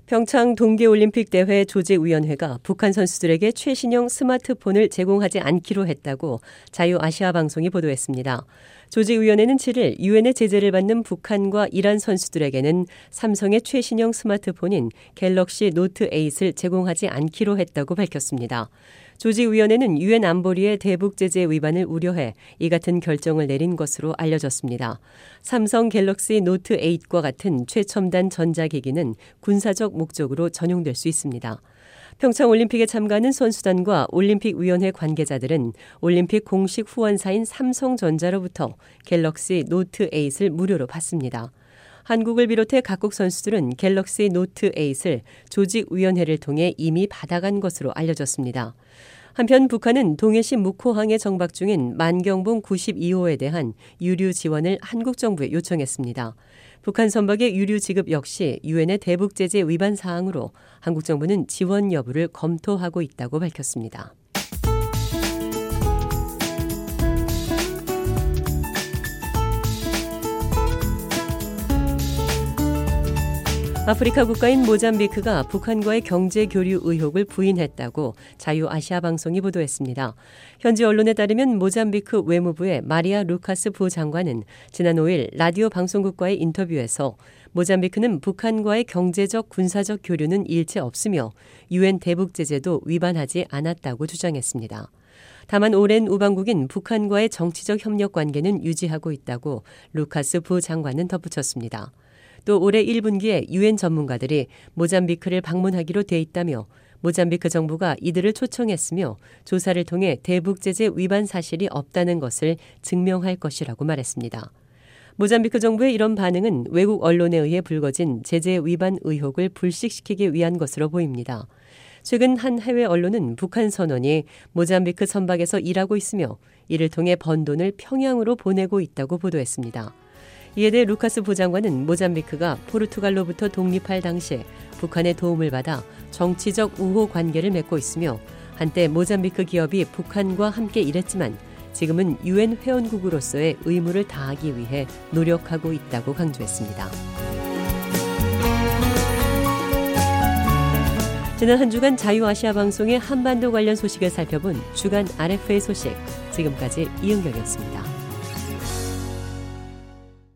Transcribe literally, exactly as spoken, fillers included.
평창 동계올림픽 대회 조직위원회가 북한 선수들에게 최신형 스마트폰을 제공하지 않기로 했다고 자유아시아방송이 보도했습니다. 조직위원회는 칠 일 유엔의 제재를 받는 북한과 이란 선수들에게는 삼성의 최신형 스마트폰인 갤럭시 노트 에잇을 제공하지 않기로 했다고 밝혔습니다. 조직위원회는 유엔 안보리의 대북 제재 위반을 우려해 이 같은 결정을 내린 것으로 알려졌습니다. 삼성 갤럭시 노트 에잇과 같은 최첨단 전자기기는 군사적 목적으로 전용될 수 있습니다. 평창올림픽에 참가하는 선수단과 올림픽위원회 관계자들은 올림픽 공식 후원사인 삼성전자로부터 갤럭시 노트 에잇을 무료로 받습니다. 한국을 비롯해 각국 선수들은 갤럭시 노트 에잇을 조직위원회를 통해 이미 받아간 것으로 알려졌습니다. 한편 북한은 동해시 묵호항에 정박 중인 만경봉 구십이 호에 대한 유류 지원을 한국 정부에 요청했습니다. 북한 선박의 유류 지급 역시 유엔의 대북 제재 위반 사항으로 한국 정부는 지원 여부를 검토하고 있다고 밝혔습니다. 아프리카 국가인 모잠비크가 북한과의 경제 교류 의혹을 부인했다고 자유아시아방송이 보도했습니다. 현지 언론에 따르면 모잠비크 외무부의 마리아 루카스 부장관은 지난 오 일 라디오 방송국과의 인터뷰에서 모잠비크는 북한과의 경제적 군사적 교류는 일체 없으며 유엔 대북 제재도 위반하지 않았다고 주장했습니다. 다만 오랜 우방국인 북한과의 정치적 협력 관계는 유지하고 있다고 루카스 부장관은 덧붙였습니다. 또 올해 일 분기에 유엔 전문가들이 모잠비크를 방문하기로 돼 있다며 모잠비크 정부가 이들을 초청했으며 조사를 통해 대북 제재 위반 사실이 없다는 것을 증명할 것이라고 말했습니다. 모잠비크 정부의 이런 반응은 외국 언론에 의해 불거진 제재 위반 의혹을 불식시키기 위한 것으로 보입니다. 최근 한 해외 언론은 북한 선원이 모잠비크 선박에서 일하고 있으며 이를 통해 번 돈을 평양으로 보내고 있다고 보도했습니다. 이에 대해 루카스 부장관은 모잠비크가 포르투갈로부터 독립할 당시에 북한의 도움을 받아 정치적 우호 관계를 맺고 있으며 한때 모잠비크 기업이 북한과 함께 일했지만 지금은 유엔 회원국으로서의 의무를 다하기 위해 노력하고 있다고 강조했습니다. 지난 한 주간 자유아시아 방송의 한반도 관련 소식을 살펴본 주간 알에프에이 소식, 지금까지 이은경이었습니다.